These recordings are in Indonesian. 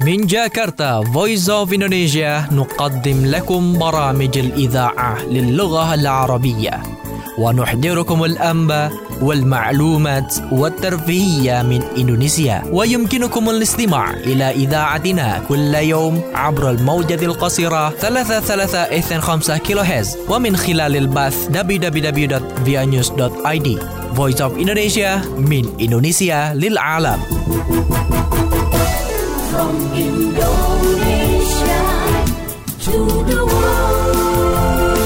من جاكرتا Voice of Indonesia نقدم لكم برامج الإذاعة للغة العربية ونحضركم الأنباء والمعلومات والترفيهية من إندونيسيا. ويمكنكم الاستماع إلى إذاعتنا كل يوم عبر الموجة القصيرة 3325 كيلوهرتز ومن خلال البث www.vianews.id. Voice of Indonesia من إندونيسيا للعالم. From Indonesia to the world.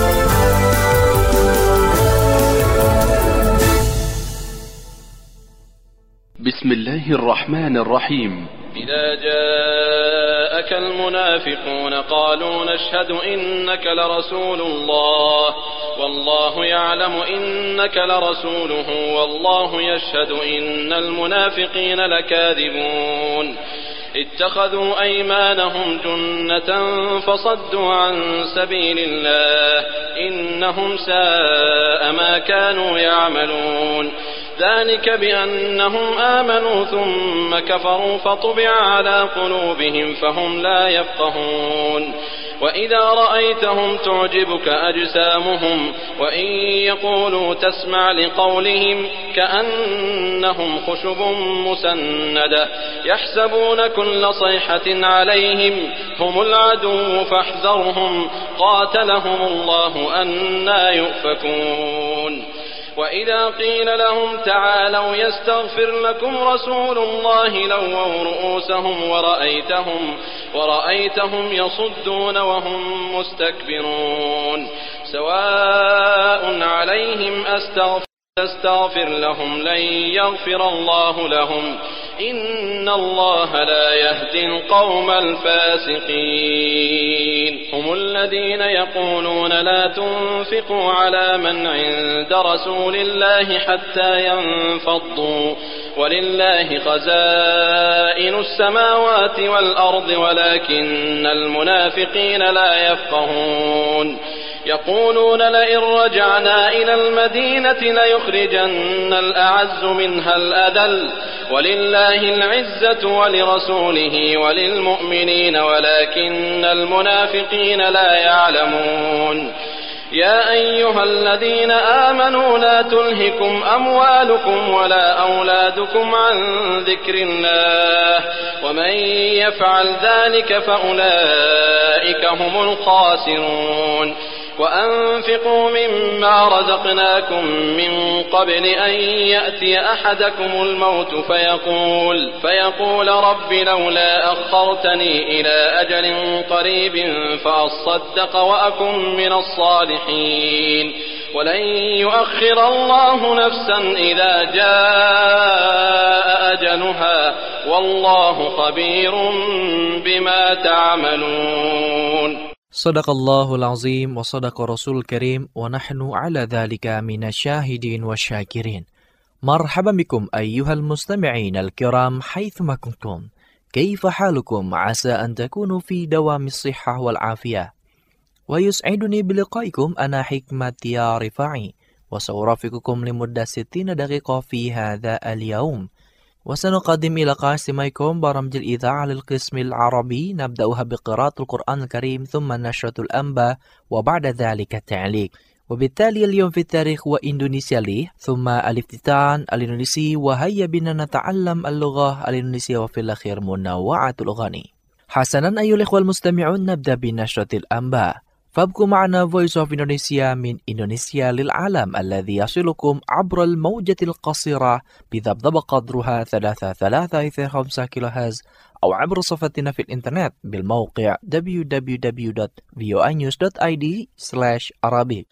بسم الله الرحمن الرحيم. إذا جاءك المنافقون قالوا نشهد إنك لرسول الله والله يعلم إنك لرسوله والله يشهد إن المنافقين لكاذبون اتخذوا أيمانهم جنة فصدوا عن سبيل الله إنهم ساء ما كانوا يعملون ذلك بأنهم آمنوا ثم كفروا فطبع على قلوبهم فهم لا يفقهون وإذا رأيتهم تعجبك أجسامهم وإن يقولوا تسمع لقولهم كأنهم خشب مسندة يحسبون كل صيحة عليهم هم العدو فاحذرهم قاتلهم الله أنى يؤفكون وإذا قيل لهم تعالوا يستغفر لكم رسول الله لووا رؤوسهم ورأيتهم يصدون وهم مستكبرون سواء عليهم أستغفر لهم لن يغفر الله لهم إن الله لا يهدي القوم الفاسقين هم الذين يقولون لا تنفقوا على من عند رسول الله حتى ينفضوا ولله خزائن السماوات والأرض ولكن المنافقين لا يفقهون يقولون لئن رجعنا إلى المدينة ليخرجن الأعز منها الأذل ولله العزة ولرسوله وللمؤمنين ولكن المنافقين لا يعلمون يا أيها الذين آمنوا لا تلهكم أموالكم ولا أولادكم عن ذكر الله ومن يفعل ذلك فأولئك هم الخاسرون وأنفقوا مما رزقناكم من قبل أن يأتي أحدكم الموت فيقول رب لولا أخرتني إلى أجل قريب فأصدق وأكن من الصالحين ولن يؤخر الله نفسا إذا جاء أجلها والله خبير بما تعملون. Sadaqallahul azim wa sadaqa rasul karim wa nahnu ala dhalika minasyahidin wa syakirin. Marhaban bikum ayyuhal mustami'in al-kiram haythuma kuntum. Kaifa halukum? Asa an takunu fi dawamis sihhah wal afiyah. Wa yus'iduni biliqaikum ana hikmati ya rifa'i wa sawrafiqukum limudda 60 daqiqah fi hadha al-yawm. وسنقدم إلى قاسميكم برامج الإذاعة للقسم العربي نبدأها بقراءة القرآن الكريم ثم نشرة الأنباء وبعد ذلك التعليق. وبالتالي اليوم في التاريخ وإندونيسيا لي ثم الافتتان الإندونيسي وهيا بنا نتعلم اللغة الإندونيسية وفي الأخير منوعة الأغاني. حسنا أيها الإخوة المستمعون نبدأ بنشرة الأنباء فابقوا معنا Voice of Indonesia من إندونيسيا للعالم الذي يصلكم عبر الموجة القصيرة بذبذب قدرها 3325 كيلوهرتز أو عبر صفحتنا في الإنترنت بالموقع www.voanews.id/arabic.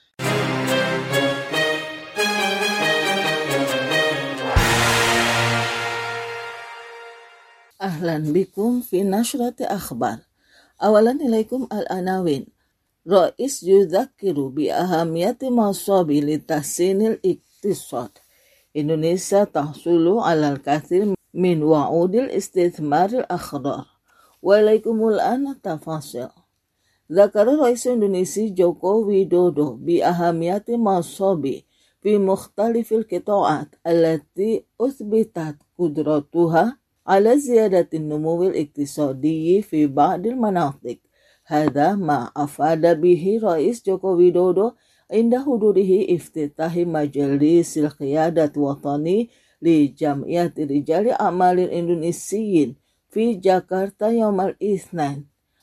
أهلا بكم في نشرة أخبار. أولا إليكم العناوين. رئيس يذكر بأهمية مصابي لتحسين الاقتصاد. إندونيسيا تحصل على الكثير من وعود الاستثمار الأخضر. وإليكم الآن التفاصيل. ذكر رئيس إندونيسيا جوكو ويدودو بأهمية مصابي في مختلف القطاعات التي أثبتت قدرتها على زيادة النمو الاقتصادي في بعض المناطق. هذا ما أفاد به رئيس جوكو ويدودو عند حضوره افتتاح مجلس القيادة الوطني لجمعية رجال أعمال الإندونيسيين في جاكرتا يوم الاثنين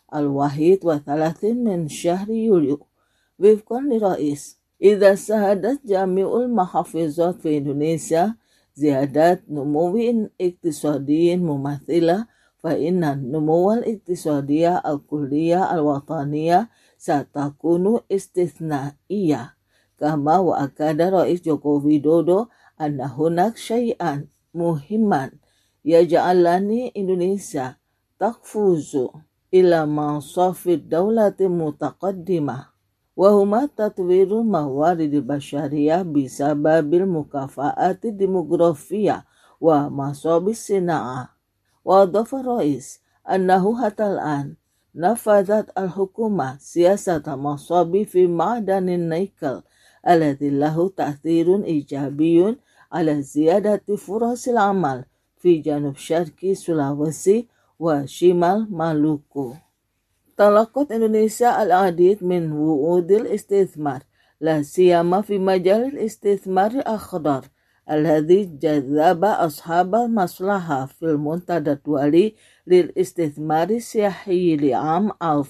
31 من شهر يوليو. وفقا للرئيس، إذا شهدت جميع المحافظات في إندونيسيا زيادة نمو اقتصادي مماثلة، فإن النمو الاقتصادي الكلية الوطنية ستكون استثنائية. كما وأكد رئيس جوكو ويدودو أن هناك شيئا مهما يجعلني إندونيسيا تقفز إلى منصب الدولة المتقدمة، وهما تطوير الموارد البشرية بسبب المكافآت الديموغرافية ومصاب الصناعة. وأضاف الرئيس أنه حتى الآن نفذت الحكومة سياسة مصاب في معدن النيكل الذي له تأثير إيجابي على زيادة فرص العمل في جنوب شرق سولاويسي وشمال مالوكو. تلقت إندونيسيا العديد من وعود الاستثمار، لا سيما في مجال الاستثمار الأخضر الذي جذب أصحاب المصلحة في المنتدى الدولي للاستثمار السياحي لعام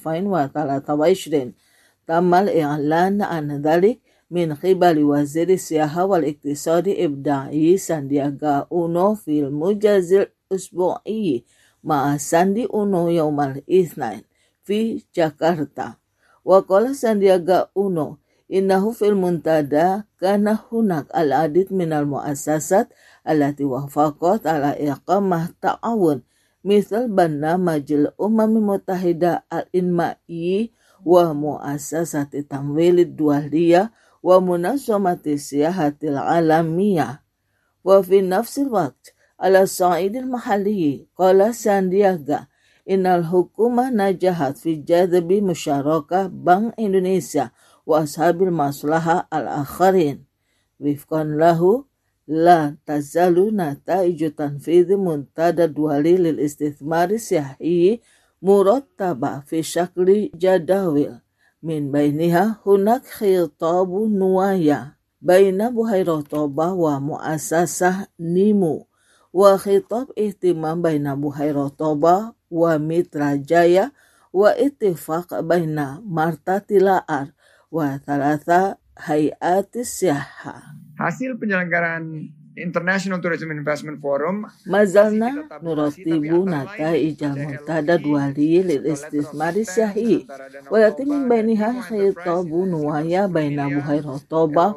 2023. تم الإعلان عن ذلك من قبل وزير السياحة والاقتصاد الإبداعي ساندياغا أونو في الموجز الأسبوعي مع ساندي أونو يوم الاثنين في جاكرتا. وقال ساندياغا أونو إنه في المنتدى كان هناك العديد من المؤسسات التي وافقت على إقامة تعاون، مثل برنامج الأمم المتحدة الإنمائي ومؤسسة التمويل الدولية ومنظمة السياحة العالمية. وفي نفس الوقت على الصعيد المحلي، قال ساندياغا إن الحكومة نجحت في جذب مشاركة بنك إندونيسيا وأصحاب المصلحة الآخرين. وفقا له، لا تزال نتائج تنفيذ منتدى دولي للاستثمار السياحي مرتبة في شكل جداول، من بينها هناك خطاب نوايا بين بحيرة طوبة ومؤسسة نيمو، وخطاب اهتمام بين بحيرة طوبة وميترا جايا، واتفاق بين مارتا تيلار وثلاثة هيئات السياحة. Hasil penyelenggaraan International Tourism Investment Forum ما زلنا نرتب نتائج المنتدى الدولي للاستثمار السياحي، ويأتي من بينها خطاب نوايا بين بحيرة طوبة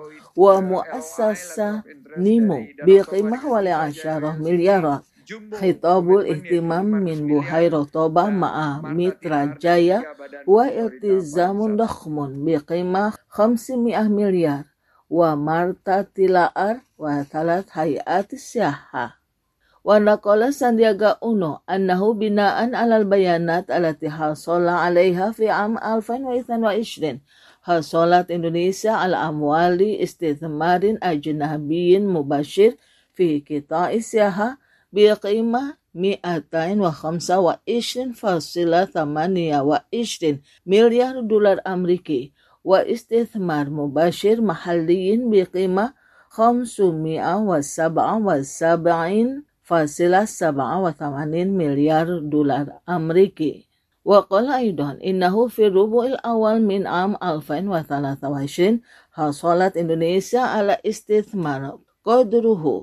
ومؤسسة نيمو بقيمة حوالي 10 مليار. خطاب الاهتمام من بحيرة طوبة مع ميترا جايا والتزام ضخم بقيمة 500 مليار، ومارتا تيلار وثلاث هيئات السياحة. ونقل ساندياغا أونو أنه بناء على البيانات التي حصل عليها في عام 2022 حصلت إندونيسيا على أموال استثمار أجنبي مباشر في قطاع السياحة بقيمة 225.28 مليار دولار أمريكي، واستثمار مباشر محلي بقيمة 577.87 مليار دولار أمريكي. وقال أيضا إنه في الربع الأول من عام 2023 حصلت إندونيسيا على استثمار قدره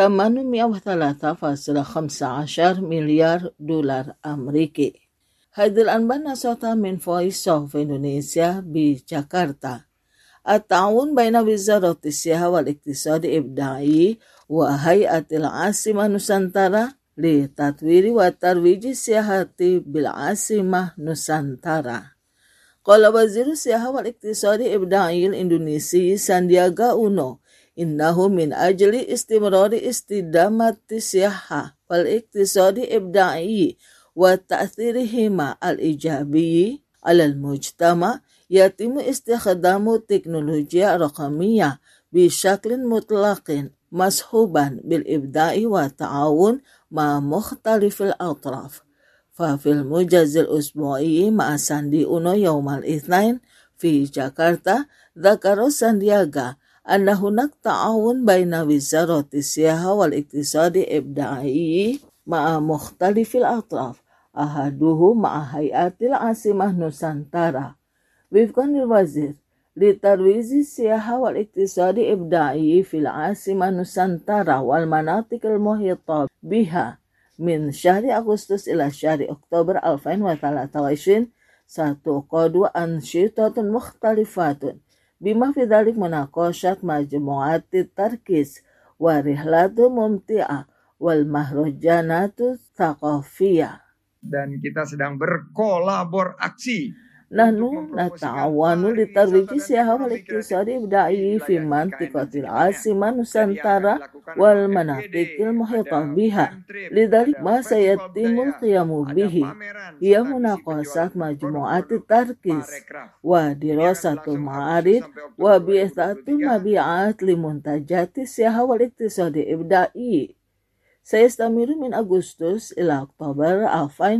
803.15 مليار دولار أمريكي. هذه الأنباء نشرتها من Voice of Indonesia بجاكرتا. التعاون بين وزارة السياحة والاقتصاد الإبداعي وهيئة العاصمة نوسانتارا لتطوير وترويج السياحة بالعاصمة نوسانتارا. قال وزير السياحة والاقتصاد الإبداعي الإندونيسي ساندياغا أونو إنه من أجل استمرار استدامة السياحة والاقتصاد الإبداعي وتأثيرهما الإيجابي على المجتمع يتم استخدام التكنولوجيا الرقمية بشكل مطلق mashuban bil ibda'i wa ta'awun ma mukhtalifil atraf. Fafil mujazil usbu'i ma'a Sandi Uno yaumal ithnain fi Jakarta, dzakara Sandiaga anna hunak ta'awun baina wizarati siyaha wal iktisadi ibda'i ma'a mukhtalifil atraf, ahaduhu ma'a hayatil asimah Nusantara. Wifqan lil wazir, litarwizi siyaha wal iktisadi ibda'i fil asimah Nusantara wal manatikil muhita biha min syahri Agustus ila syahri Oktober 2023 sataqadu ansyitatun mukhtalifatun bima fi dzalik munaqashat majmu'atit tarkis wa rihlatu mumti'ah wal mahrajanatu thaqafiyah. Dan kita sedang berkolaborasi Nahnu nata'awanu litarwiji siyaha wal iktisadi ibda'i fi mantiqatil asimah Nusantara wal manatikil muhita biha. Lidzalik ma sayyatimul qiyamu bihi hiya munaqasat majmu'atit tarkis wa dirasatul ma'arid wa bi'athatu mabi'at limuntajati siyaha wal iktisadi ibda'i. Sayastamiru min Agustus ila Oktober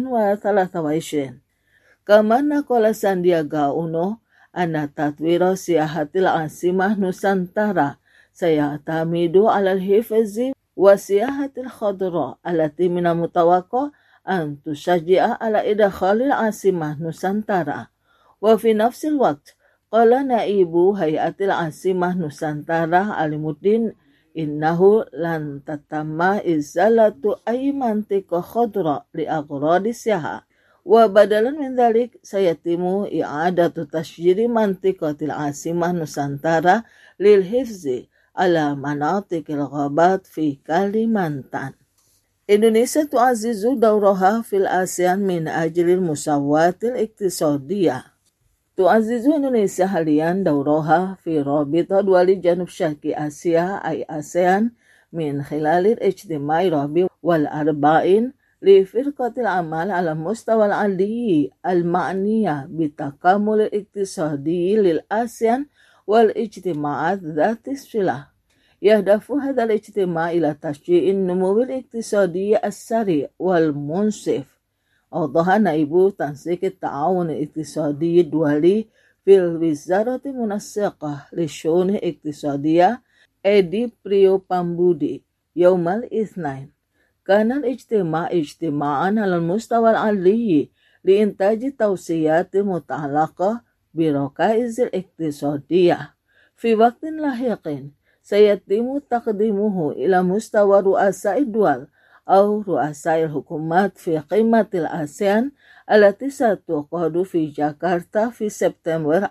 2023. Kamana kola Sandiaga Uno anna tatwira siyahatil asimah Nusantara sayatamidu alal hifzi wa siyahatil khadra alati mina mutawaqqa an tushajji'a ala idkhalil asimah Nusantara. Wa fi nafsil waqt qala naibu hayatil asimah Nusantara Alimuddin innahu lan tatamma izalatu ay mantiqa khadra li aghradi siyaha. Wa badalan min dzalik sayatimu i'adatu tasjiri mantiqatil asimah Nusantara lil hifzi ala manatikil ghabat fi Kalimantan. Indonesia tu'azizu dawraha fil ASEAN min ajlil musawatil iktisadiyah. Tu'azizu Indonesia halian dawraha fi rabita duwali Janub Syarqi Asia ay ASEAN min khilalil ijtimai rabi wal arba'in لفرقة العمل على مستوى العالي المعنية بالتكامل الاقتصادي للآسيان والاجتماعات ذات الصلة. يهدف هذا الاجتماع إلى تشجيع النمو الاقتصادي السريع والمنصف. أوضح نائب تنسيق التعاون الاقتصادي الدولي في الوزارة المنسقة للشؤون الاقتصادية إدي بريو بامبودي يوم الاثنين. كان الاجتماع اجتماعا على المستوى العالي لإنتاج توصيات متعلقة بركائز الاقتصادية. في وقت لاحق سيتم تقديمه إلى مستوى رؤساء الدول أو رؤساء الحكومات في قمة الآسيان التي ستعقد في جاكرتا في سبتمبر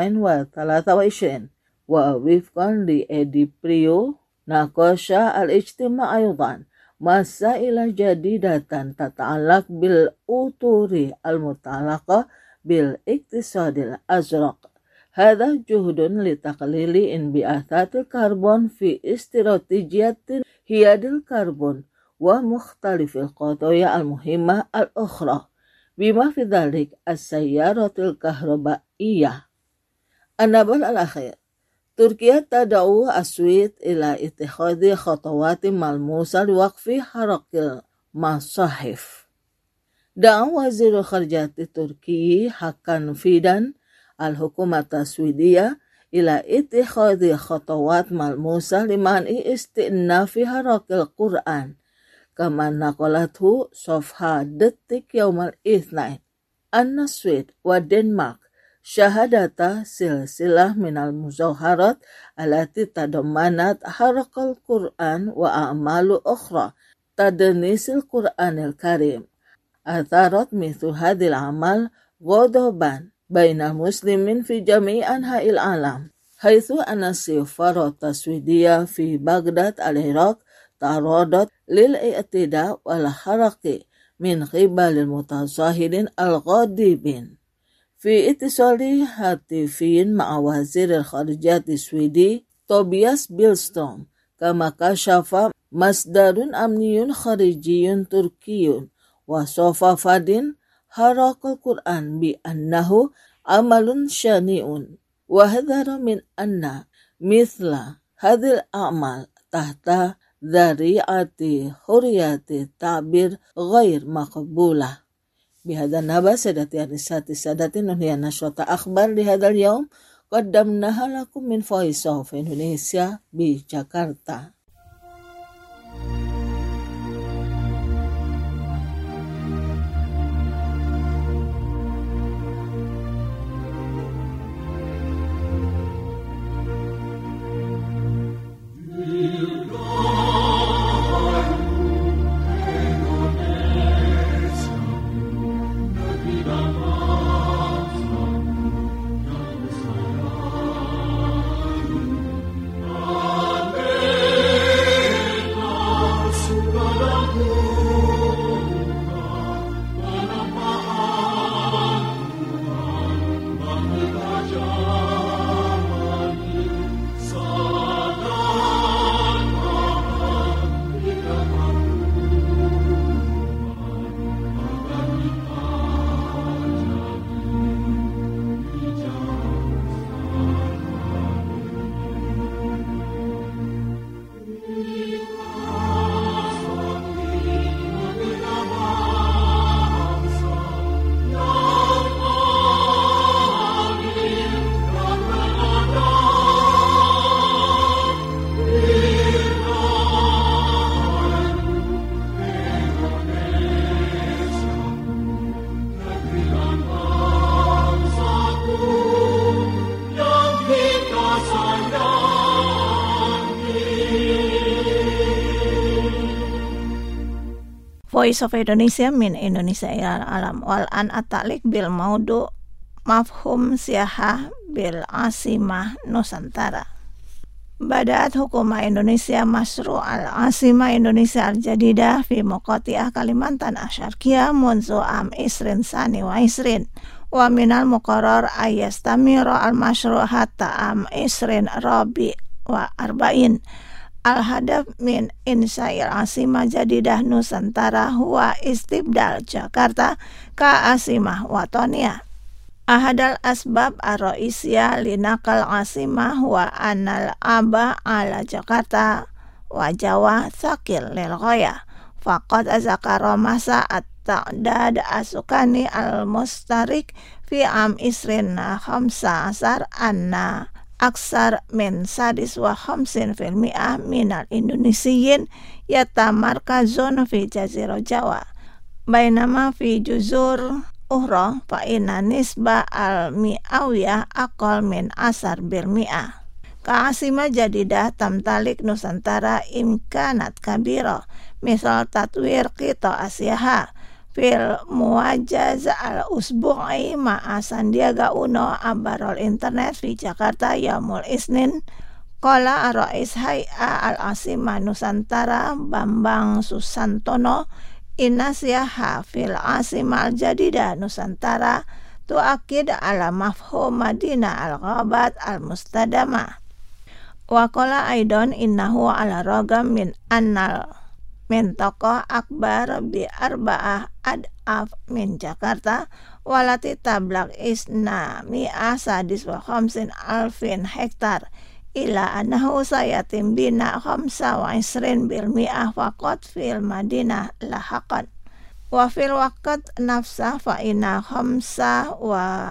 2023. ووفقا لإدي بريو ناقش الاجتماع أيضا مسائل جديدة تتعلق بالأطر المتعلقة بالاقتصاد الأزرق. هذا جهد لتقليل انبعاثات الكربون في استراتيجية هياد الكربون ومختلف القضايا المهمة الأخرى بما في ذلك السيارة الكهربائية. النبل الأخير، تركيا تدعو السويد إلى اتخاذ خطوات ملموسة لوقف حرق المصاحف. دعا وزير الخارجية التركي حقا فيدان الحكومة السويدية إلى اتخاذ خطوات ملموسة لمنع استئناف حرق القرآن، كما نقلته صفحة دتك يوم الاثنين أن السويد والدنمارك شهدتا سلسلة من المظاهرات التي تضمنت حرق القرآن وأعمال أخرى تدنيس القرآن الكريم. أثارت مثل هذه الأعمال غضبا بين المسلمين في جميع أنحاء العالم، حيث أن السفارة السويدية في بغداد العراق تعرضت للاعتداء والحرق من قبل المتظاهرين الغاضبين. في اتصال هاتفي مع وزير الخارجية السويدي توبياس بيلستروم، كما كشف مصدر أمني خارجي تركي وصف فدين حرق القرآن بأنه عمل شنيع، وحذر من أن مثل هذه الأعمال tahta dhari'ati huriyati ta'bir ghair maqbulah. Bihada naba sadati anisati sadati nuniyana syota akhbar di hadal yaum qaddamnaha lakum min Voice of Indonesia di Jakarta. Voice of Indonesia min Indonesia ilal alam wal an atalik bil maudu mafhum siyahah bil asimah Nusantara. Bada'at hukuma Indonesia masru al-asimah Indonesia al-jadidah fi muqati'ah Kalimantan asyarkiyah munzu am isrin sani wa isrin wa minal muqarrar ayyastamira al-masyru' hatta am isrin rabi wa arba'in. Al-hadaf min insya'il asimah jadidah Nusantara huwa istibdal Jakarta ka asimah watoniyah. Ahadal asbab ar-ra'isiyah linakal asimah huwa anal aba ala Jakarta wa Jawa thaqil lil ghayah. Faqad azakara masa at-ta'dad asukani al-mustarik fi am isrin khamsa asar anna aksar min sadis wa khamsin fil mi'ah minal Indonesiyin yatamarkazun fi jazirah Jawa bainama fi juzur uhra fa inna nisba al-mi'awiyah aqal min asar bil mi'ah. Ka'asimah jadidah tamtalik Nusantara imkanat kabira misal tatwir qita asyaha fil muwajjaz al-usbu'i ma'a Sandiaga Uno abarol internet fi Jakarta yaumul isnin. Qala ar-rais hay'a al-asimah Nusantara Bambang Susantono inna syaha fil asimah al-jadidah Nusantara tu'akid ala mafhum Madinah al-ghabat al-mustadamah. Wa qala aidan innahu ala ragam min annal min tokoh akbar bi arba'ah ad'af min Jakarta walati tablak isna mi'ah sadis wa khamsin alfin hektar ila anahu sayatim bina khamsa wa isrin bil mi'ah faqat fil Madinah lahaqan wa fil waqt nafsah fa inna khamsa wa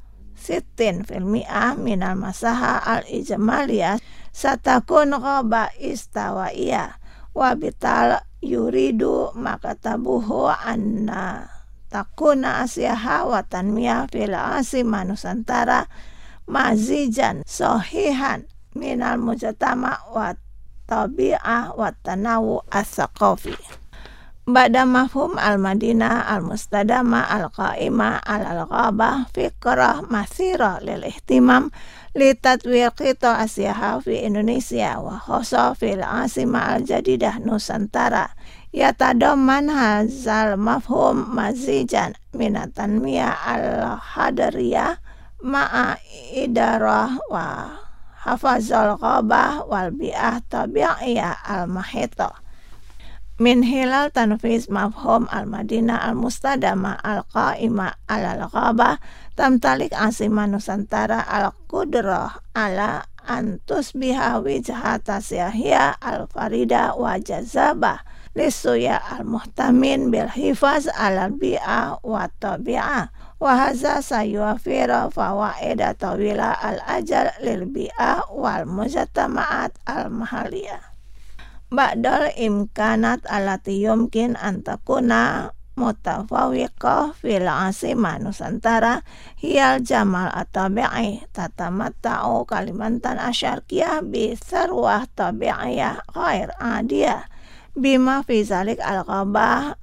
sittin fil mi'ah minal masaha al ijmaliyah satakun ghaba istawaiyah wa bital yuridu makatabuhu anna takuna asyaha wa tanmiyah fil asimah Nusantara mazijan sahihan minal mujtama wa tabi'ah wa tanawu as-saqafi. Ba'da mafhum al-Madinah al-mustadama al-qa'imah al-ghabah fikrah masira lil ihtimam li tatwir qita asyaha fi Indonesia wa khassa fil asimah al-jadidah Nusantara yatadaman hazal mafhum mazijan minat tanmiyah al-hadariyah ma'a idarah wa hafazal ghabah wal bi'ah tabi'iyah al-mahita. Min hilal tanfiz mafhum al-Madinah al-Mustadama al-Qaima al-Ghabah tamtalik asima Nusantara al-Qudrah ala antus biha wijhata siyahia al-farida wa jazabah lisuya al-muhtamin bil hifaz al-bi'a wa tabi'ah wa haza sayuafira fawaida tawila al-ajal lil bi'a wal mujtama'at al-mahaliyah. Ba'dal imkanat alati yumkin antakuna mutafawiqah fil asimah Nusantara hiyal jamal at-tabi'i tatamatta'u Kalimantan asyarqiyah bi sarwah tabi'iyah ghair adiyah bima fi zalik al-ghabah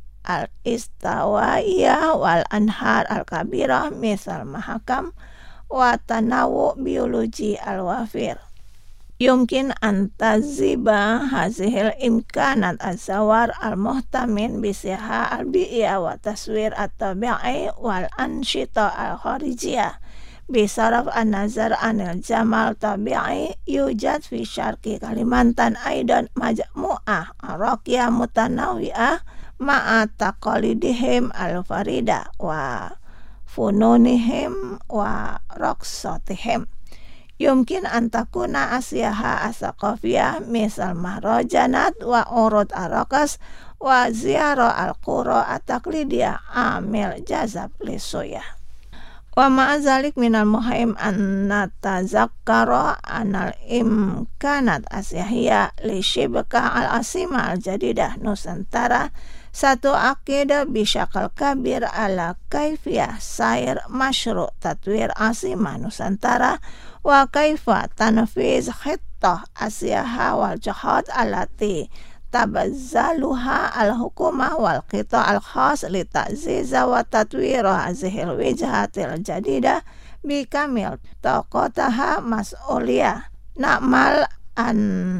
al-istawaiyah wal anhar al-kabirah misal mahakam wa tanawu biologi al-wafir. Yumkin antaziba hazihil imkanat azawar al-muhtamin bisiha al-bi'iyah wa taswir at-tabi'i wal anshita al-kharijiyah bisaraf an-nazar anil jamal tabi'i yujad fi syarqi Kalimantan aidan majmu'ah araqiyah mutanawi'ah ma'a taqalidihim al-farida wa fununihim wa raqsatihim. Yumkin antakuna asyaha asaqafiyah misal mahrajanat wa urud arakas wa ziyara al-qura at-taqlidiyah amil jazab lisuyah. Wa ma'azalik minal muhaim an natazakkara anal imkanat asyahiyah li shibka al-asima al-jadidah Nusantara satu aqidah bisyakal kabir ala kaifiyah sair masyru' tatwir asima Nusantara wa kaifa tanfiz khittah asyaha wal jihad allati tabazzaluha al-hukumah wal qita' al-khas li ta'ziza wa tatwira hazihil wijhatil jadidah bi kamil taqataha mas'uliyah na'mal an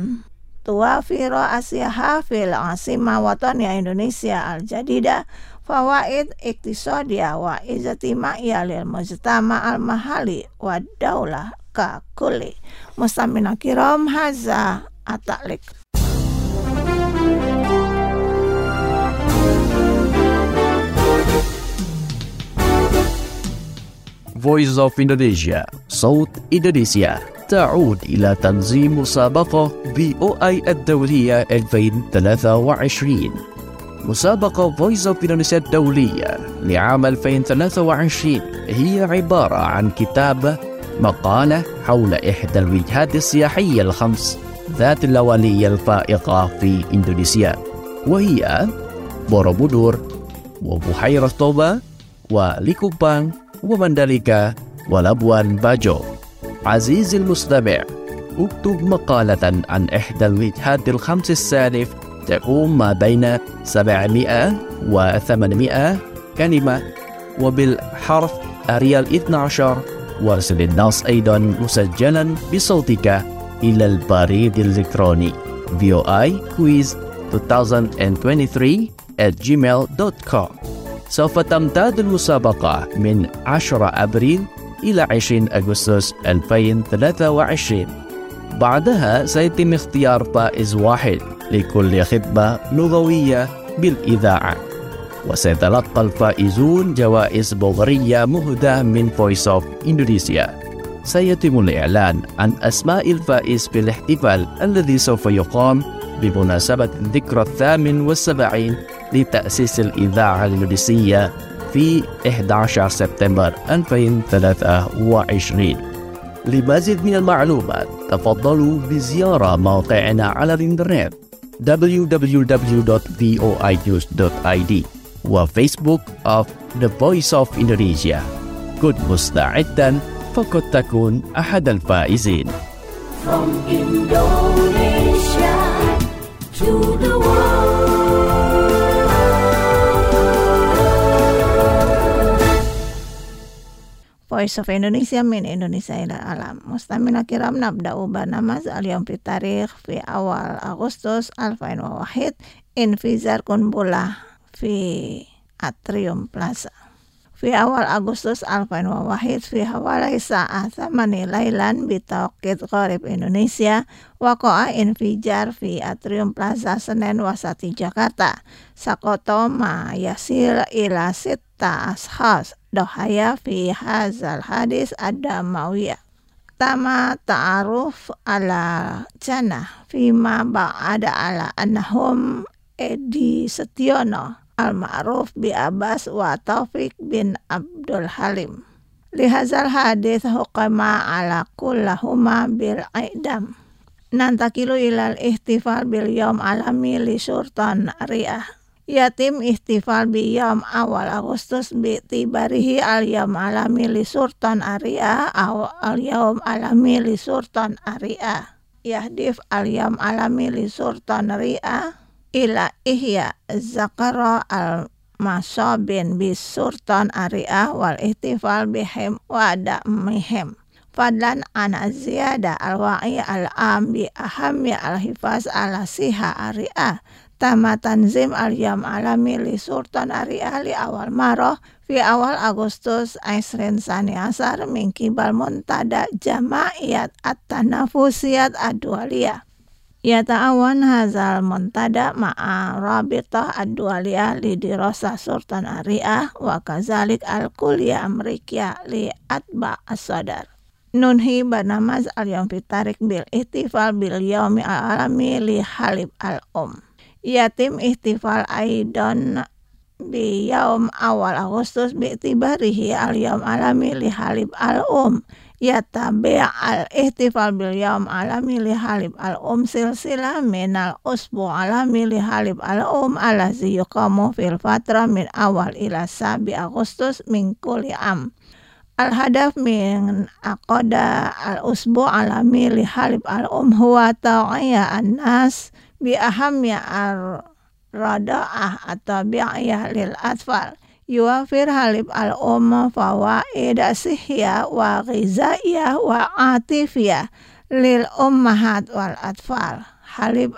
tuwafira asyaha fil asima wataniyah Indonesia al-jadidah fawaid iktisadiyah wa ijtima'iyah lil mujtama' al-mahali wa daulah ka kulli. Mustamina kiram haza at-ta'liq. Voice of Indonesia, صوت إندونيسيا تعود إلى تنظيم مسابقة VOA الدولية 2023. مسابقة Voice of Indonesia الدولية لعام 2023 هي عبارة عن كتابة مقالة حول إحدى الوجهات السياحية الخمس ذات اللونية الفائقة في إندونيسيا، وهي بوروبودور وبحيرة طوبا وليكوبان ومندليكا ولابوان باجو. عزيزي المستمع، اكتب مقالة عن إحدى الوجهات الخمس السالف تكون ما بين 700 و 800 كلمة وبالحرف أريال 12. وارسل النص أيضا مسجلا بصوتك إلى البريد الإلكتروني voiquiz2023@gmail.com. سوف تمتد المسابقة من 10 أبريل إلى 20 أغسطس 2023. بعدها سيتم اختيار فائز واحد لكل خطبة لغوية بالإذاعة، وسيتلقى الفائزون جوائز بلغارية مهداة من Voice of Indonesia. سيتم الإعلان عن أسماء الفائز في الاحتفال الذي سوف يقام بمناسبة الذكرى 78 لتأسيس الإذاعة الإندونيسية في 11 سبتمبر 2023. لمزيد من المعلومات تفضلوا بزيارة موقعنا على الإنترنت www.voinews.id وفيسبوك of The Voice of Indonesia. كن مستعدا فقد تكون أحد الفائزين. From Indonesia to the world. Voice of Indonesia min Indonesia ila alam. Mustamina kiram nabda'u barnamaz al-yawm fi tarikh fi awal Agustus 2001 infizar kunbulah fi Atrium Plaza. في أول أغسطس 2001 في حوالي الساعة 8 ليلا بتوقيت غرب إندونيسيا وقع انفجار في أتريوم بلازا سنين وسط جاkarta. سقط ما يصل إلى 6 أشخاص ضحايا في هذا الحادث الدموي. تم تعرف على جنة فيما بعد على أنهم إدي ستيونو المعروف بأباس وتوفيق بن عبد الحليم. لهذا الحادث حكم على كلهما بالإعدام. ننتقل إلى الاحتفال باليوم العالمي لسرطان الرئة. يتم احتفال بيوم أول أغسطس باعتباره اليوم العالمي لسرطان الرئة أو اليوم العالمي لسرطان الرئة. يهدف اليوم العالمي لسرطان الرئة إلى إحياء الذكراء المصابين بسرطان الرئة والاحتفال بهم ودعمهم، فضلا عن الزيادة الوعي العام بأهمية الحفاظ على صحة الرئة. تم تنظيم اليوم العالمي لسرطان الرئة لأول مرة في أول أغسطس 2012 من قبل منتدى جمعية التنافسية الدولية. يتعاون هذا المنتدى مع رابطة الدولية لدراسة سرطان الرئة وكذلك الكلية الأمريكية لأطباء الصدر. ننهي برنامج اليوم في التاريخ بالاحتفال باليوم العالمي لحليب الأم. يتم احتفال أيضا بيوم أول أغسطس باعتباره اليوم العالمي لحليب الأم. يتبع الاحتفال باليوم العالمي لحليب الأم سلسلة من الأسبوع العالمي لحليب الأم الذي يقام في الفترة من أول إلى 7 أغسطس من كل عام. الهدف من عقد الأسبوع العالمي لحليب الأم هو توعية الناس بأهمية الرضاعة الطبيعية للأطفال. يوفر حليب الأم فوائد صحية وغذائية وعاطفية للأمهات والأطفال. حليب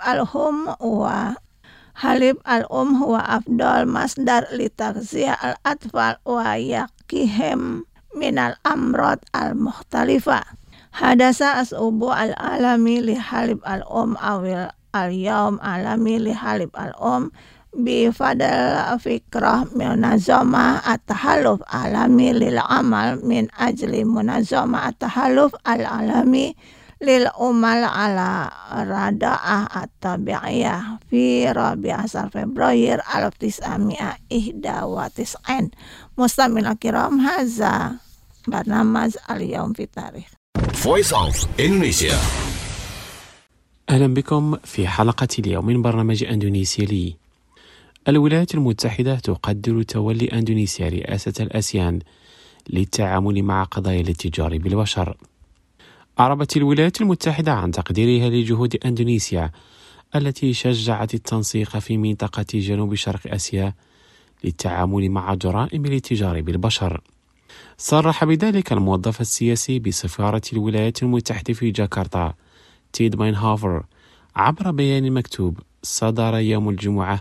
الأم هو أفضل مصدر لتغذية الأطفال ويقيهم من الأمراض المختلفة. حدث الأسبوع العالمي لحليب الأم أو اليوم العالمي لحليب الأم بفضل فكرة منظمة التحالف العالمي للعمل من أجل منظمة التحالف العالمي للأمم على الرضاعة الطبيعية في 14 فبراير 1991. مستمعينا الكرام، هذا برنامج اليوم في التاريخ. Voice of Indonesia. أهلا بكم في حلقة اليوم من برنامج أندونيسيا لي. الولايات المتحدة تقدر تولي أندونيسيا رئاسة الآسيان للتعامل مع قضايا الاتجار بالبشر. أعربت الولايات المتحدة عن تقديرها لجهود أندونيسيا التي شجعت التنسيق في منطقة جنوب شرق آسيا للتعامل مع جرائم الاتجار بالبشر. صرح بذلك الموظف السياسي بسفارة الولايات المتحدة في جاكرتا تيد ماينهوفر عبر بيان مكتوب صدر يوم الجمعة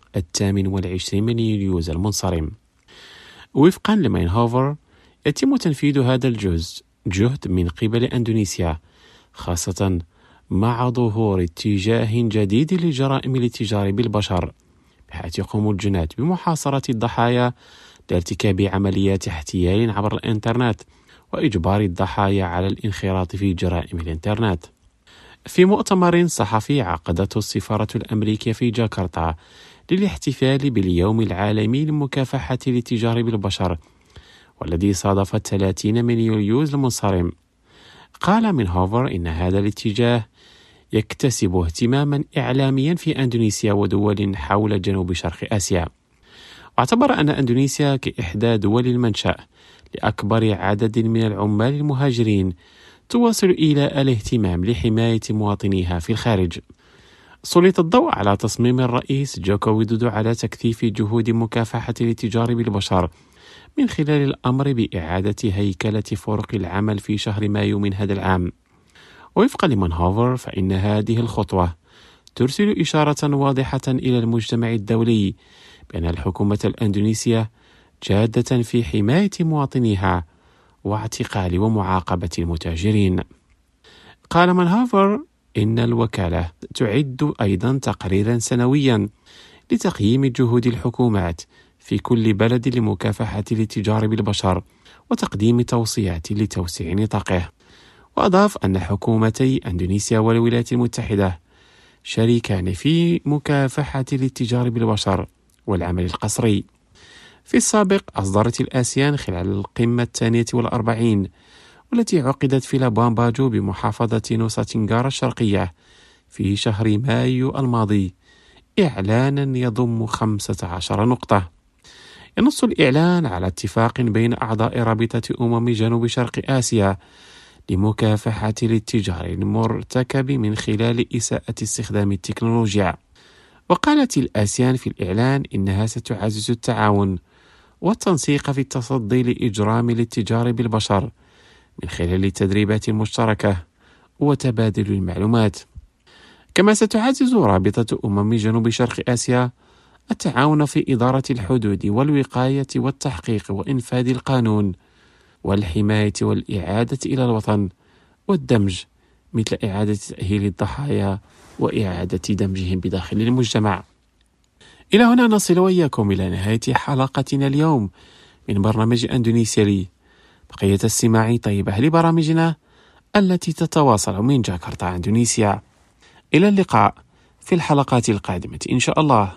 28 من يوليو المنصرم. وفقا لماينهوفر يتم تنفيذ هذا جهد من قبل أندونيسيا، خاصة مع ظهور اتجاه جديد لجرائم الاتجار بالبشر، بحيث يقوم الجنات بمحاصرة الضحايا لارتكاب عمليات احتيال عبر الإنترنت وإجبار الضحايا على الانخراط في جرائم الإنترنت. في مؤتمر صحفي عقدته السفارة الأمريكية في جاكرتا للاحتفال باليوم العالمي لمكافحة الاتجار بالبشر والذي صادف 30 من يوليو المنصرم، قال ماينهوفر إن هذا الاتجاه يكتسب اهتماما إعلاميا في أندونيسيا ودول حول جنوب شرق آسيا. واعتبر أن أندونيسيا كإحدى دول المنشأ لأكبر عدد من العمال المهاجرين تواصل إلى الاهتمام لحماية مواطنيها في الخارج. سلط الضوء على تصميم الرئيس جوكو ويدودو على تكثيف جهود مكافحة الاتجار بالبشر من خلال الأمر بإعادة هيكلة فرق العمل في شهر مايو من هذا العام. وفقا لماينهوفر فإن هذه الخطوة ترسل إشارة واضحة إلى المجتمع الدولي بأن الحكومة الأندونيسية جادة في حماية مواطنيها واعتقال ومعاقبة المتاجرين. قال مانهوفر إن الوكالة تعد أيضا تقريرا سنويا لتقييم جهود الحكومات في كل بلد لمكافحة الاتجار بالبشر وتقديم توصيات لتوسيع نطاقه. وأضاف أن حكومتي أندونيسيا والولايات المتحدة شريكان في مكافحة الاتجار بالبشر والعمل القسري. في السابق أصدرت الآسيان خلال القمة 42 والتي عقدت في لابوان باجو بمحافظة نوسا تنغارا الشرقية في شهر مايو الماضي إعلانا يضم 15 نقطة. ينص الإعلان على اتفاق بين أعضاء رابطة جنوب شرق آسيا لمكافحة الاتجار المرتكب من خلال إساءة استخدام التكنولوجيا. وقالت الآسيان في الإعلان إنها ستعزز التعاون والتنسيق في التصدي لإجرام الاتجار بالبشر من خلال التدريبات المشتركة وتبادل المعلومات. كما ستعزز رابطة جنوب شرق آسيا التعاون في إدارة الحدود والوقاية والتحقيق وإنفاذ القانون والحماية والإعادة إلى الوطن والدمج، مثل إعادة تأهيل الضحايا وإعادة دمجهم بداخل المجتمع. إلى هنا نصل وإياكم إلى نهاية حلقتنا اليوم من برنامج أندونيسيا لي. بقية السماع طيبة لبرامجنا التي تتواصل من جاكرتا أندونيسيا. إلى اللقاء في الحلقات القادمة إن شاء الله.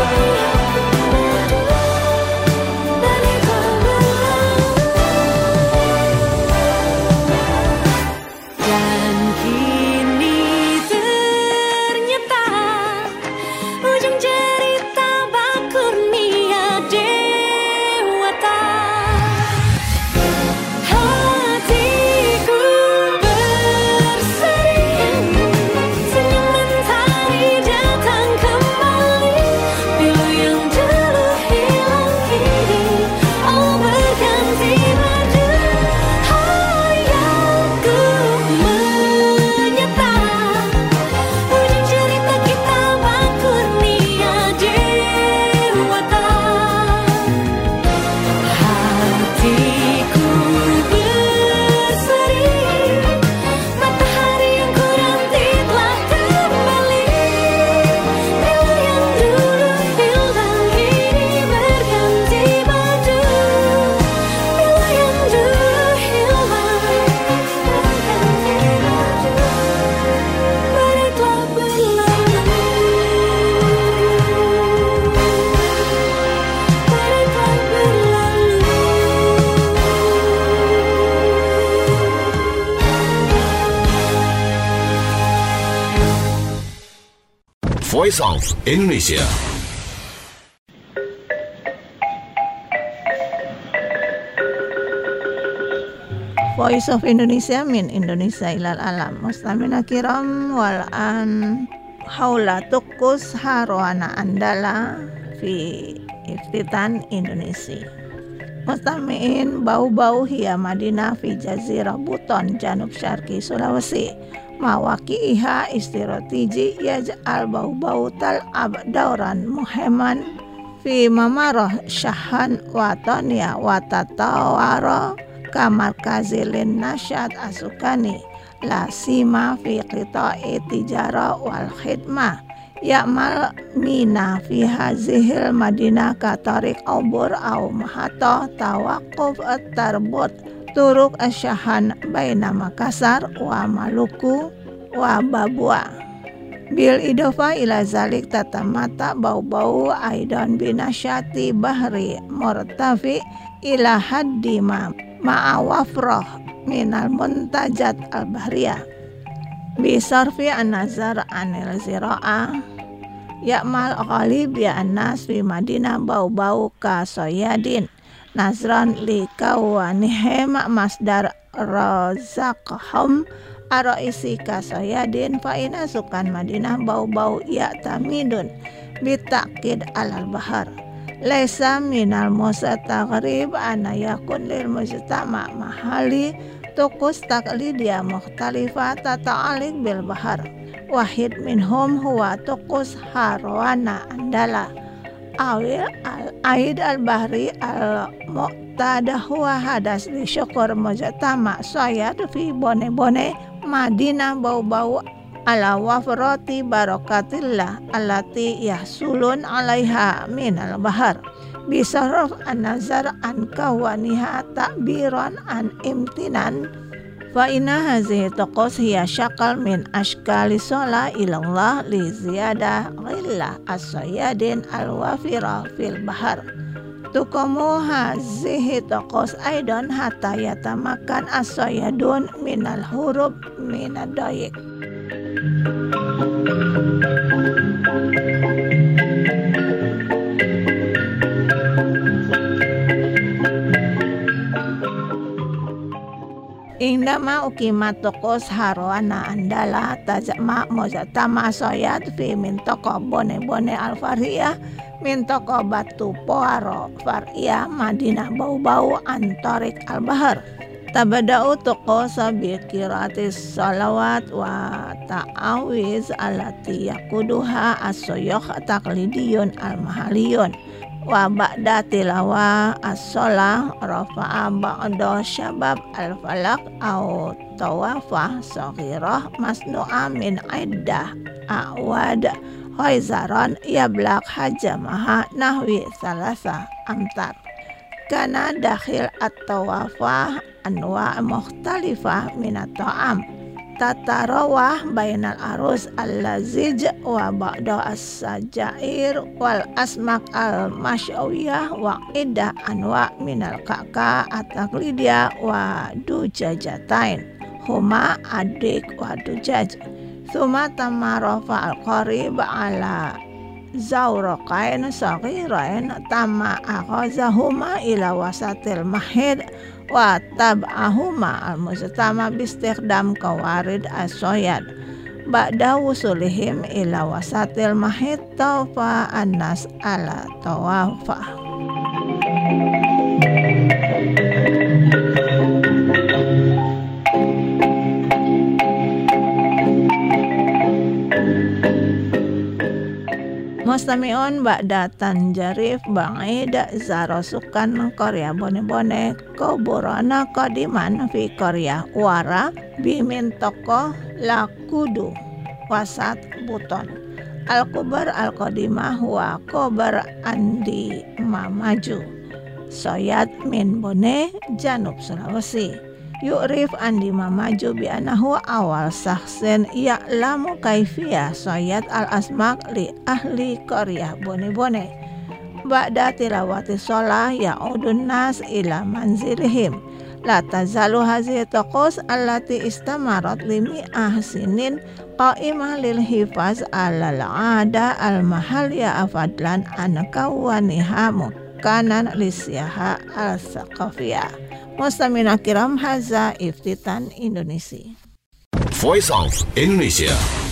Voice of Indonesia. Voice of Indonesia min Indonesia ilal alam. Mustamina kiram wal an haula tukus haroana andala fi iftitan Indonesia. Mustamiin bau-bau hiya Madinah fi jazirah Buton Janub Syarqi Sulawesi. Mawaki iha istiratiji yaj'al bau-bau tal'ab dauran muheman fi mamarah syahan watania watatawara kamar kazilin nasyad asukani la sima fi qita'i tijara wal khidmah ya'mal mina fi hazihil madinah katarik aubur au mahata tawakuf at-tarbut turuk asyahan baina Makassar wa Maluku wa Babua. Bil idofa ila zalik tatamata bau-bau aidan binasyati bahri murtafi ila haddi ma'awafroh minal muntajat al-bahriyah bisarfi an-nazar anil zira'ah ya'mal ghalib ya an-nas fi Madinah bau-bau ka soyadin nazran li kawanihim masdar razaqhum araisi kasoyadin fa'ina sukan Madinah bau-bau ya'tamidun bitakid alal bahar laisa minal mustataghrib ana yakun lil mujtama mahali tukus taqlidiyah mukhtalifah tata'alik bil bahar wahid minhum huwa tukus harwana andala awil al-aid al-bahri al-muqtadah wa hadas li syukur mujtama sayad fi bone-bone Madinah bau-bau ala wafrati barakatillah allati yahsulun alaiha minal bahar bisaraf an-nazar an kawaniha ta'biran an imtinan fa inna hazihi tuqus hiya syakal min ashkali sola ilallah li ziyadah ghillah as-sayyadin al-wafira fil bahar tukumu hazihi tuqus aidan hatta yatamakan as-sayyadun minal hurub minad dayik. Indama ukimat tukus harwana andala tajama mujtama soyad fi mintoko bone-bone al-fariyah mintoko batu poaro fariyah Madinah bau-bau antarik al-bahar tabada'u tuqosa bi qiraatis salawat wa ta'awiz allati yaquduha as-suyukh taqlidiyun al-mahaliyun wa ba'da tilawa as-shalah rafa'a ba'da syabab al-falak au tawafah saghirah masnu'a min iddah awad khayzaran yablaq hajamaha nahwi salasa amtar kana dakhil at-tawafah anwa' mukhtalifah min at-ta'am tatarawah bainal arus al-lazij wa ba'da as-sajair wal asmak al-masyawiyah wa iddah anwa minal kaka at-taqlidiyah wa dujajatain huma adik wa dujaj thumma tamarafa al-qarib ala zawraqain saghirain tama akhazahuma ila wasatil mahid wa tab'ahuma al-mustama bistikhdam kawarid as-soyad ba'da wusulihim ila wasatil mahid tawfa an-nas ala tawafa. Mustami'un ba'da tanjarif ba'ida zarosukan Korea bone-bone koborona kodiman fi Korea wara bimin toko lakudu wasat buton al-kubar al-kodimah wa kobar andi mamaju soyat min bone janub Sulawesi yu'rif andi mamaju bi anahu awal sahsen ya'lamu kaifiyah soyat al-asmak li ahli Korea bone-bone ba'da tilawati sholah ya'udun nas ila manzilihim la tazalu hazihi taqus allati istamarat limi'ah sinin qa'imah lil hifaz alal ada al-mahalya afadlan anakawanihamu kanan lisyaha al-saqafiyah. Mustamina kiram haza iftitan Indonesia. Voice of Indonesia.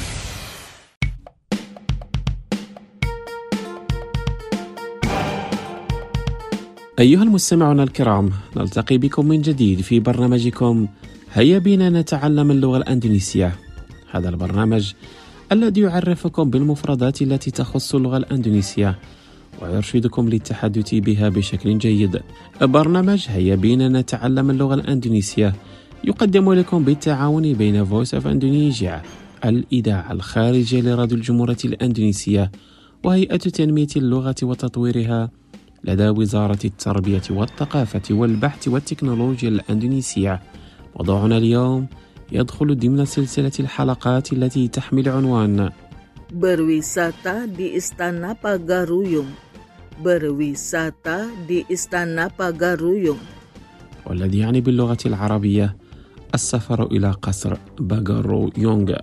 أيها المستمعون الكرام، نلتقي بكم من جديد في برنامجكم هيا بنا نتعلم اللغة الأندونيسية. هذا البرنامج الذي يعرفكم بالمفردات التي تخص اللغة الأندونيسية ويرشدكم للتحدث بها بشكل جيد. برنامج هيا بنا نتعلم اللغة الأندونيسية يقدم لكم بالتعاون بين Voice of Indonesia الإذاعة الخارجية لراديو الجمهورية الأندونيسية وهيئة تنمية اللغة وتطويرها لدى وزارة التربية والثقافة والبحث والتكنولوجيا الأندونيسية. موضوعنا اليوم يدخل ضمن سلسلة الحلقات التي تحمل عنوان Berwisata di Istana Pagaruyung. Berwisata di Istana Pagaruyung. والذي يعني باللغة العربية السفر إلى قصر باغارويونغ.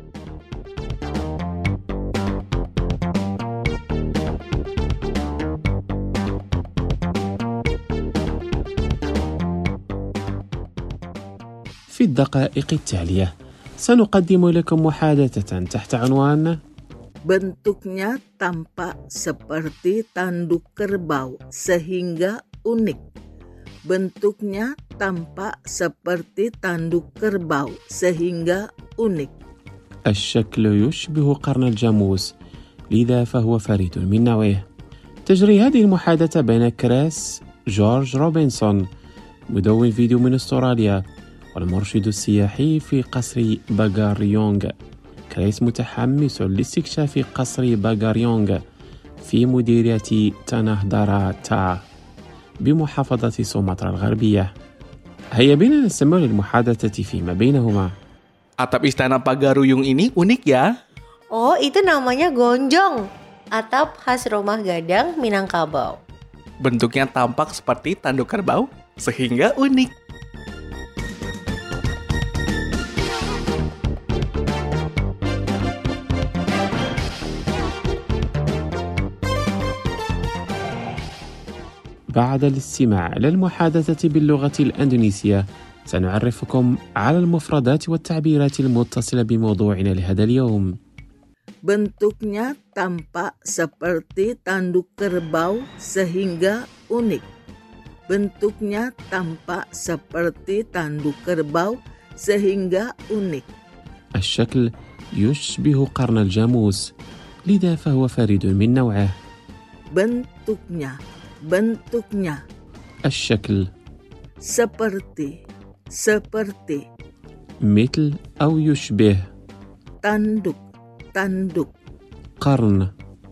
في الدقائق التالية سنقدم لكم محادثة تحت عنوان Bentuknya tampak seperti tanduk kerbau sehingga unik. Bentuknya tampak seperti tanduk kerbau sehingga unik. الشكل يشبه قرن الجاموس لذا فهو فريد من نوعه. تجري هذه المحادثة بين كريس جورج روبنسون مدون فيديو من أستراليا والمرشد السياحي في قصر باغاريونغ. كريس متحمس لاستكشاف قصر باغاريونغ في مديرية تاناهداراتا بمحافظة سومطرة الغربية. هيا بنا نستمع للمحادثة فيما بينهما. Atap istana Pagaruyung ini unik ya? Oh, itu namanya gonjong, atap khas rumah gadang Minangkabau. Bentuknya tampak seperti tanduk kerbau, sehingga unik. بعد الاستماع للمحادثة باللغة الأندونيسية سنعرفكم على المفردات والتعبيرات المتصلة بموضوعنا لهذا اليوم. Bentuknya tampak seperti tanduk kerbau sehingga unik. Bentuknya tampak seperti tanduk kerbau sehingga unik. الشكل يشبه قرن الجاموس لذا فهو فريد من نوعه. Bentuknya الشكل seperti مثل أو يشبه tanduk قرن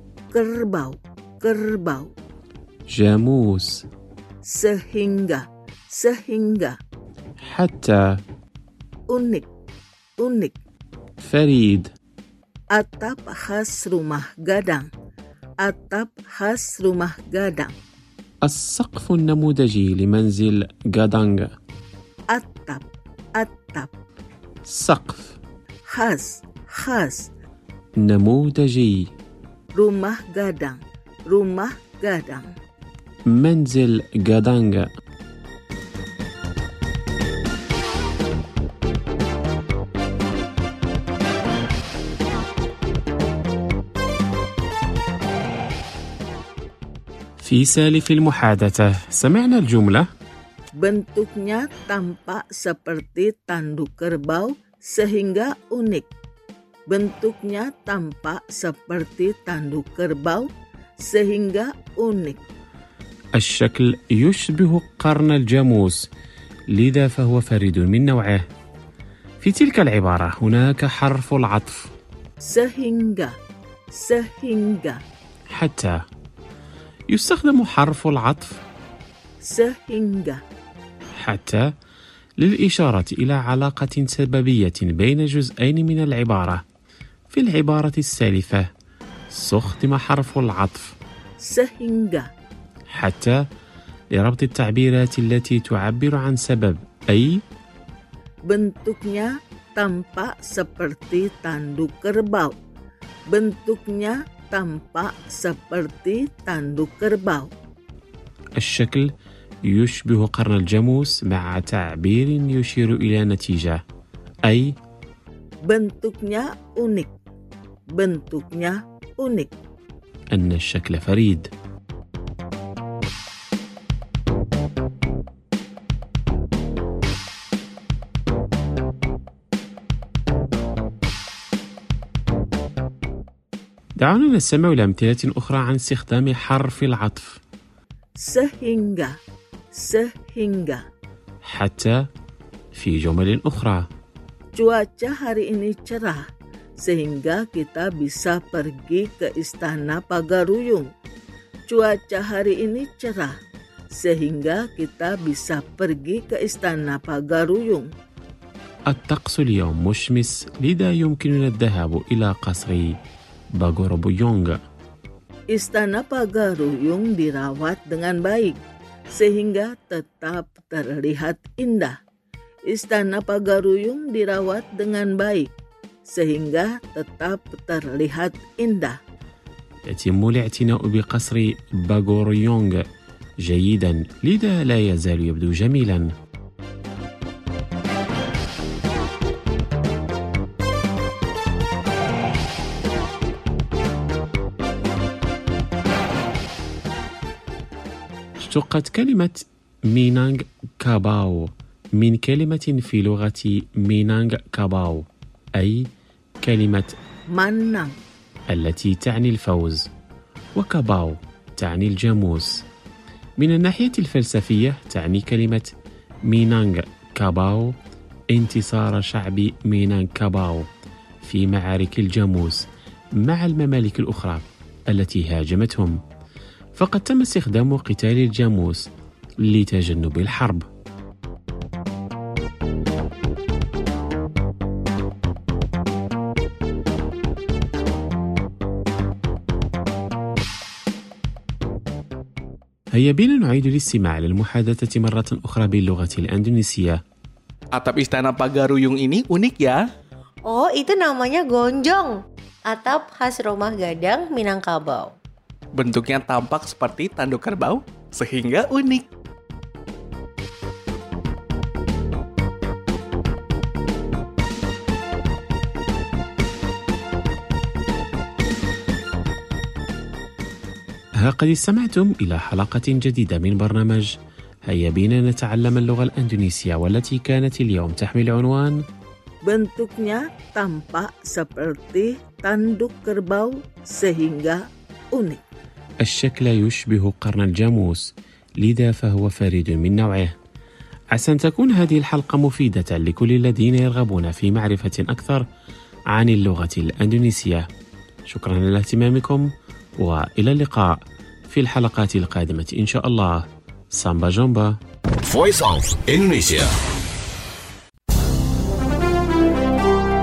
kerbau جاموس sehingga حتى unik. فريد. Atap khas rumah gadang. Atap khas rumah gadang. السقف النموذجي لمنزل غادانغ. Atap. Atap. سقف. Khas. Khas. نموذجي. Rumah gadang. Rumah gadang. منزل غادانغ. في سالف المحادثة سمعنا الجملة Bentuknya tampak seperti tanduk kerbau sehingga unik. Bentuknya tampak seperti tanduk kerbau sehingga unik. الشكل يشبه قرن الجاموس لذا فهو فريد من نوعه. في تلك العبارة هناك حرف العطف Sehingga. Sehingga. حتى. يستخدم حرف العطف Sehingga. حتى للإشارة إلى علاقة سببية بين جزئين من العبارة. في العبارة السالفة استخدم حرف العطف Sehingga. حتى لربط التعبيرات التي تعبر عن سبب، أي Bentuknya tampak seperti tanduk kerbau. Bentuknya tampak seperti tanduk kerbau. الشكل يشبه قرن الجاموس مع تعبير يشير إلى نتيجة، أي Bentuknya unik. Bentuknya unik. أن الشكل فريد. دعونا نستمع إلى أمثلة أخرى عن استخدام حرف العطف. Sehingga. Sehingga. حتى في جمل أخرى. Cuaca hari ini cerah sehingga kita bisa pergi ke Istana Pagaruyung. Cuaca hari ini cerah sehingga kita bisa pergi ke Istana Pagaruyung. الطقس اليوم مشمس لذا يمكننا الذهاب إلى قصر باغوربويونغ. Istana Pagaruyung dirawat dengan baik sehingga tetap terlihat indah. Istana Pagaruyung dirawat dengan baik sehingga tetap terlihat indah. يتم الاعتناء بقصر باغوريونغ جيدا لذا لا يزال يبدو جميلا. اشتقت كلمة مينانغ كاباو من كلمة في لغة مينانغ كاباو، أي كلمة Manang التي تعني الفوز، وكاباو تعني الجاموس. من الناحية الفلسفية تعني كلمة مينانغ كاباو انتصار شعب مينانغ كاباو في معارك الجاموس مع الممالك الأخرى التي هاجمتهم، فقد تم استخدام قتال الجاموس لتجنب الحرب. هيا بنا نعيد الاستماع للمحادثة مرة أخرى باللغة الأندونيسية. Atap Istana Pagaruyung ini unik ya. Oh, itu namanya gonjong. Atap khas rumah gadang Minangkabau. Bentuknya tampak seperti tanduk kerbau, sehingga unik. قد استمعتم إلى حلقة جديدة من برنامج هيا بنا نتعلم اللغة الأندونيسية، والتي كانت اليوم تحمل عنوان bentuknya tampak seperti tanduk kerbau sehingga unik. الشكل يشبه قرن الجاموس لذا فهو فريد من نوعه. عسى أن تكون هذه الحلقة مفيدة لكل الذين يرغبون في معرفة أكثر عن اللغة الأندونيسية. شكرا لاهتمامكم وإلى اللقاء في الحلقات القادمة إن شاء الله. سامبا جومبا. Voice of Indonesia.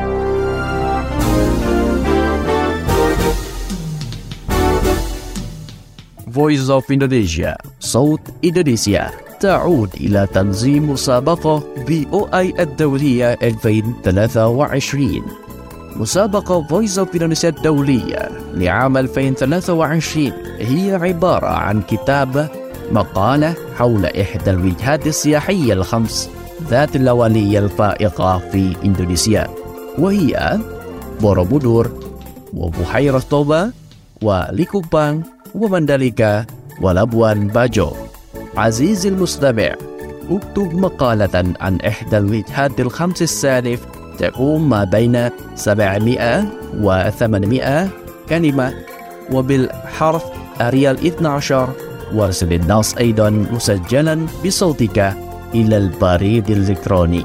Voice of Indonesia صوت إندونيسيا تعود إلى تنظيم مسابقة VOI الدولية 2023. مسابقة Voice of Indonesia الدولية لعام 2023 هي عبارة عن كتابة مقالة حول إحدى الوجهات السياحية الخمس ذات اللوالية الفائقة في إندونيسيا، وهي بوروبودور وبحيرة توبا وليكوبان ومنداليكا ولابوان باجو. عزيزي المستمع، اكتب مقالة عن إحدى الوجهات الخمس السالف تكون ما بين 700 و 800 كلمة وبالحرف أريال 12. وارسل النص أيضا مسجلا بصوتك إلى البريد الإلكتروني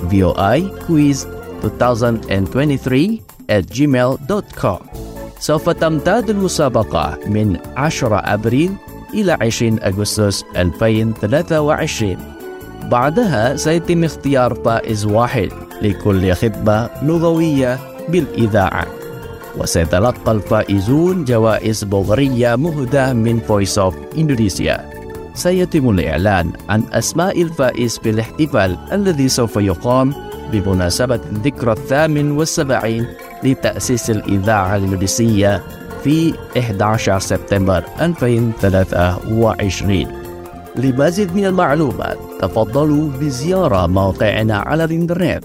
voiquiz2023@gmail.com. سوف تمتد المسابقة من 10 أبريل إلى 20 أغسطس 2023. بعدها سيتم اختيار فائز واحد لكل خدمة لغوية بالإذاعة، وسيتلقى الفائزون جوائز بلغارية مهداة من Voice of Indonesia. سيتم الإعلان عن أسماء الفائز في الاحتفال الذي سوف يقام بمناسبة الذكرى 78 لتأسيس الإذاعة الإندونيسية في 11 سبتمبر 2023. لمزيد من المعلومات تفضلوا بزيارة موقعنا على الإنترنت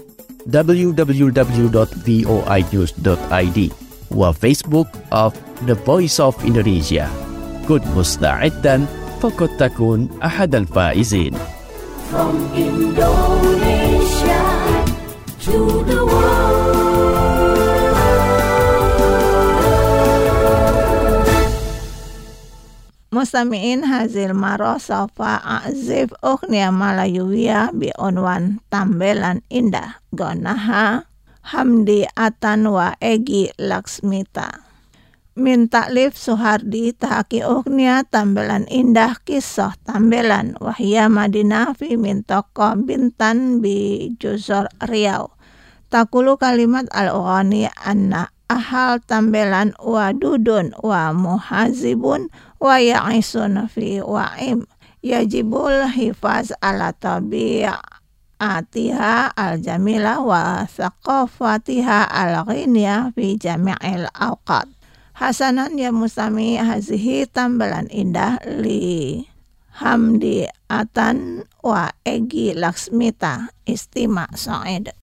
www.voinews.id وفيسبوك of The Voice of Indonesia. كن مستعدا فقد تكون أحد الفائزين. From Indonesia to the world. مستمعين، هذه المرة سوف أعزف أغنية ملايوية بعنوان Tambelan Indah غناها Hamdi Atan wa Egi Laksmita. Min taklif Suhardi tahaki ughnia Tambelan Indah kisah Tambelan wahia Madinah fi min toko Bintan bi Juzur Riau. Takulu kalimat al-ughani anna ahal Tambelan wa dudun wa muhazibun wa ya'isun fi wa'im. Yajibul hifaz ala tabi'atiha al-jamilah wa thaqafatiha al-ghiniyah fi jami'il awqat. Hasanan ya mustami hazihi Tambelan Indah li Hamdi Atan wa Egi Laksmita. Istima Sa'id.